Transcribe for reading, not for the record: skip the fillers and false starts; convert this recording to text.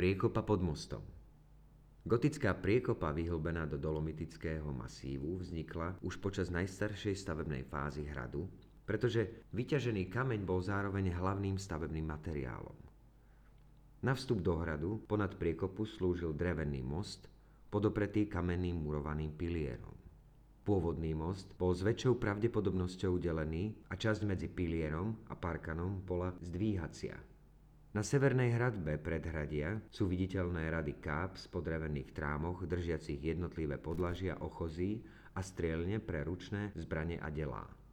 Priekopa pod mostom. Gotická priekopa vyhlbená do dolomitického masívu vznikla už počas najstaršej stavebnej fázy hradu, pretože vyťažený kameň bol zároveň hlavným stavebným materiálom. Na vstup do hradu ponad priekopu slúžil drevený most, podopretý kamenným murovaným pilierom. Pôvodný most bol s väčšou pravdepodobnosťou delený a časť medzi pilierom a parkanom bola zdvíhacia. Na severnej hradbe predhradia sú viditeľné rady káps po drevených trámoch držiacich jednotlivé podlažia ochozí a strielne pre ručné zbrane a delá.